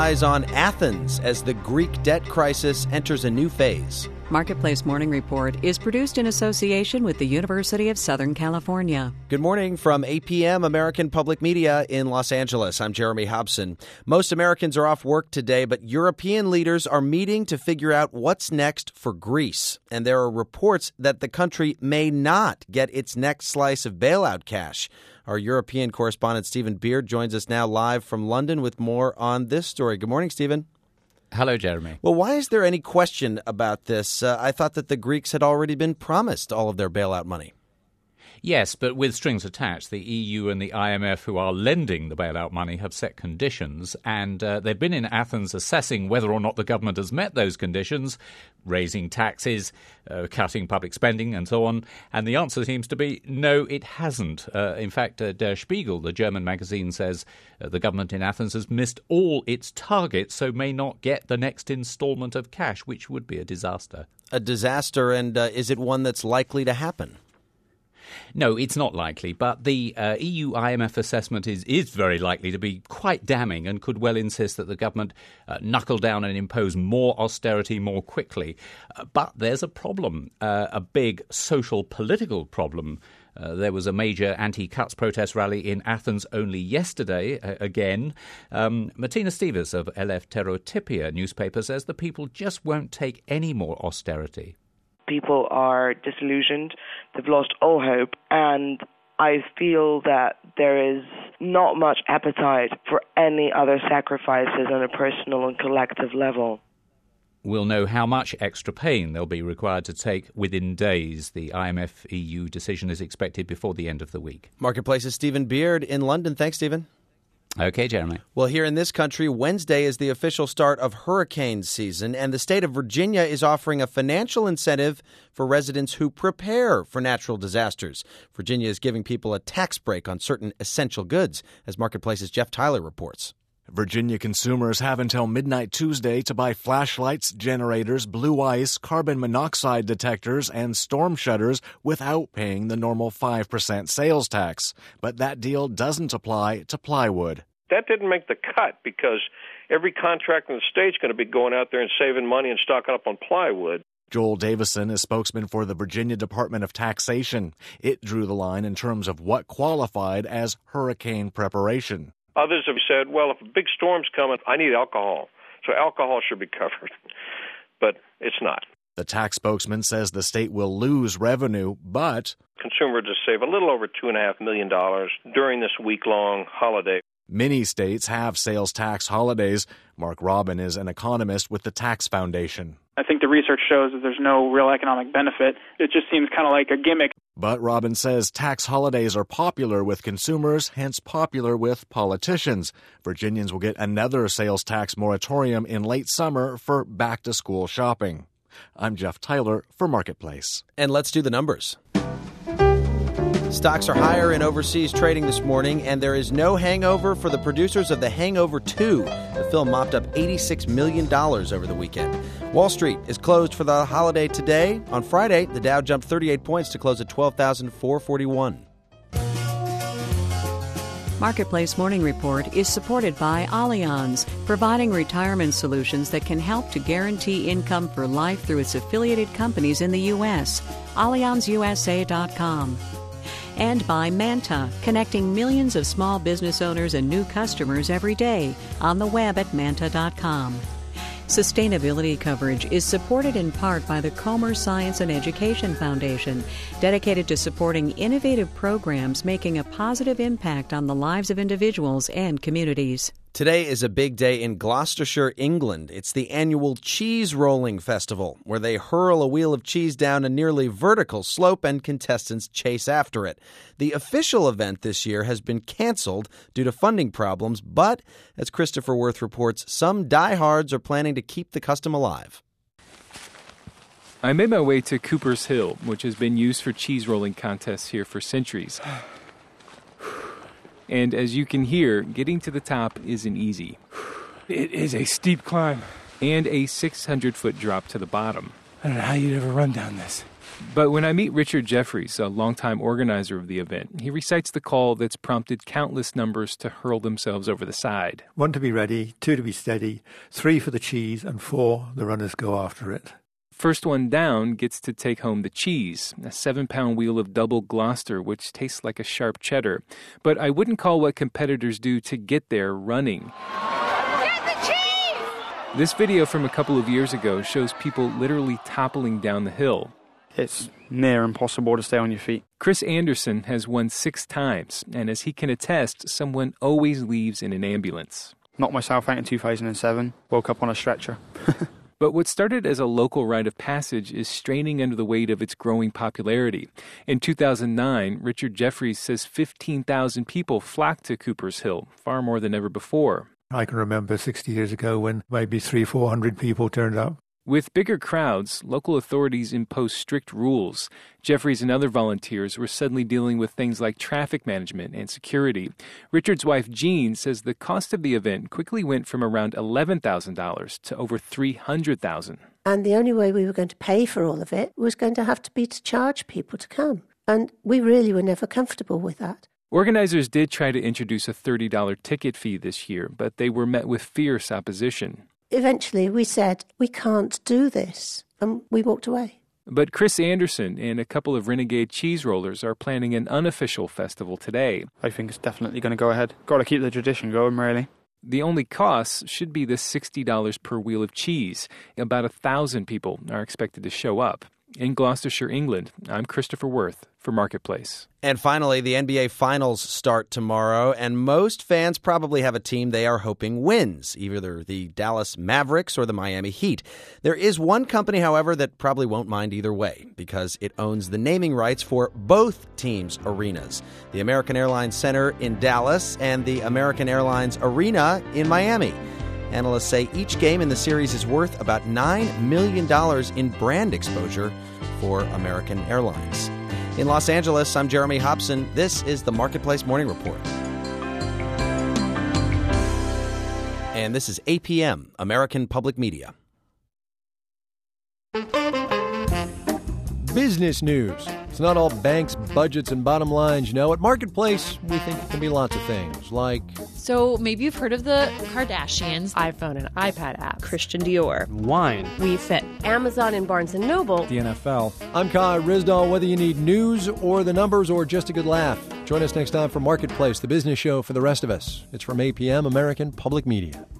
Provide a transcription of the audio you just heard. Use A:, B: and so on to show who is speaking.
A: eyes on Athens as the Greek debt crisis enters a new phase.
B: Marketplace Morning Report is produced in association with the University of Southern California.
A: Good morning from APM American Public Media in Los Angeles. I'm Jeremy Hobson. Most Americans are off work today, but European leaders are meeting to figure out what's next for Greece. And there are reports that the country may not get its next slice of bailout cash. Our European correspondent Stephen Beard joins us now live from London with more on this story. Good morning, Stephen.
C: Hello, Jeremy.
A: Well, why is there any question about this? I thought that the Greeks had already been promised all of their bailout money.
C: Yes, but with strings attached. The EU and the IMF, who are lending the bailout money, have set conditions, and they've been in Athens assessing whether or not the government has met those conditions, raising taxes, cutting public spending, and so on. And the answer seems to be no, it hasn't. In fact, Der Spiegel, the German magazine, says the government in Athens has missed all its targets, so may not get the next installment of cash, which would be a disaster.
A: A disaster, and is it one that's likely to happen?
C: No, it's not likely, but the EU IMF assessment is very likely to be quite damning and could well insist that the government knuckle down and impose more austerity more quickly. But there's a problem, a big social political problem. There was a major anti-cuts protest rally in Athens only yesterday, again. Martina Stevers of Eleftherotypia newspaper says the people just won't take any more austerity.
D: People are disillusioned, they've lost all hope, and I feel that there is not much appetite for any other sacrifices on a personal and collective level.
C: We'll know how much extra pain they'll be required to take within days. The IMF-EU decision is expected before the end of the week.
A: Marketplace's Stephen Beard in London. Thanks, Stephen.
C: Okay, Jeremy.
A: Well, here in this country, Wednesday is the official start of hurricane season, and the state of Virginia is offering a financial incentive for residents who prepare for natural disasters. Virginia is giving people a tax break on certain essential goods, as Marketplace's Jeff Tyler reports.
E: Virginia consumers have until midnight Tuesday to buy flashlights, generators, blue ice, carbon monoxide detectors, and storm shutters without paying the normal 5% sales tax. But that deal doesn't apply to plywood.
F: That didn't make the cut because every contractor in the state's going to be going out there and saving money and stocking up on plywood.
E: Joel Davison is spokesman for the Virginia Department of Taxation. It drew the line in terms of what qualified as hurricane preparation.
F: Others have said, well, if a big storm's coming, I need alcohol. So alcohol should be covered. But it's not.
E: The tax spokesman says the state will lose revenue, but
F: consumers just save a little over $2.5 million during this week-long holiday.
E: Many states have sales tax holidays. Mark Robin is an economist with the Tax Foundation.
G: I think the research shows that there's no real economic benefit. It just seems kind of like a gimmick.
E: But Robin says tax holidays are popular with consumers, hence popular with politicians. Virginians will get another sales tax moratorium in late summer for back-to-school shopping. I'm Jeff Tyler for Marketplace.
A: And let's do the numbers. Stocks are higher in overseas trading this morning, and there is no hangover for the producers of The Hangover 2. The film mopped up $86 million over the weekend. Wall Street is closed for the holiday today. On Friday, the Dow jumped 38 points to close at 12,441.
B: Marketplace Morning Report is supported by Allianz, providing retirement solutions that can help to guarantee income for life through its affiliated companies in the U.S. AllianzUSA.com. And by Manta, connecting millions of small business owners and new customers every day on the web at manta.com. Sustainability coverage is supported in part by the Comer Science and Education Foundation, dedicated to supporting innovative programs making a positive impact on the lives of individuals and communities.
A: Today is a big day in Gloucestershire, England. It's the annual Cheese Rolling Festival, where they hurl a wheel of cheese down a nearly vertical slope and contestants chase after it. The official event this year has been canceled due to funding problems, but, as Christopher Worth reports, some diehards are planning to keep the custom alive.
H: I made my way to Cooper's Hill, which has been used for cheese rolling contests here for centuries. And as you can hear, getting to the top isn't easy.
I: It is a steep climb.
H: And a 600-foot drop to the bottom.
I: I don't know how you'd ever run down this.
H: But when I meet Richard Jeffries, a longtime organizer of the event, he recites the call that's prompted countless numbers to hurl themselves over the side.
J: 1 to be ready, 2 to be steady, 3 for the cheese, and 4 the runners go after it.
H: First one down gets to take home the cheese, a 7-pound wheel of double Gloucester, which tastes like a sharp cheddar. But I wouldn't call what competitors do to get there running.
K: Get the cheese!
H: This video from a couple of years ago shows people literally toppling down the hill.
G: It's near impossible to stay on your feet.
H: Chris Anderson has won 6 times, and as he can attest, someone always leaves in an ambulance.
G: Knocked myself out in 2007, woke up on a stretcher.
H: But what started as a local rite of passage is straining under the weight of its growing popularity. In 2009, Richard Jeffries says 15,000 people flocked to Cooper's Hill, far more than ever before.
J: I can remember 60 years ago when maybe 300-400 people turned up.
H: With bigger crowds, local authorities impose strict rules. Jeffries and other volunteers were suddenly dealing with things like traffic management and security. Richard's wife, Jean, says the cost of the event quickly went from around $11,000 to over $300,000.
L: And the only way we were going to pay for all of it was going to have to be to charge people to come. And we really were never comfortable with that.
H: Organizers did try to introduce a $30 ticket fee this year, but they were met with fierce opposition.
L: Eventually, we said, we can't do this, and we walked away.
H: But Chris Anderson and a couple of Renegade cheese rollers are planning an unofficial festival today.
G: I think it's definitely going to go ahead. Got to keep the tradition going, really.
H: The only costs should be the $60 per wheel of cheese. About 1,000 people are expected to show up. In Gloucestershire, England, I'm Christopher Worth for Marketplace.
A: And finally, the NBA Finals start tomorrow, and most fans probably have a team they are hoping wins, either the Dallas Mavericks or the Miami Heat. There is one company, however, that probably won't mind either way, because it owns the naming rights for both teams' arenas, the American Airlines Center in Dallas and the American Airlines Arena in Miami. Analysts say each game in the series is worth about $9 million in brand exposure for American Airlines. In Los Angeles, I'm Jeremy Hobson. This is the Marketplace Morning Report. And this is APM, American Public Media.
M: Business news. It's not all banks, budgets, and bottom lines. At Marketplace, we think it can be lots of things, like...
N: So maybe you've heard of the Kardashians.
O: iPhone and iPad apps.
P: Christian Dior.
I: Wine.
P: We Fit. Amazon and Barnes & Noble.
I: The NFL.
M: I'm Kai Rizdal. Whether you need news or the numbers or just a good laugh, join us next time for Marketplace, the business show for the rest of us. It's from APM, American Public Media.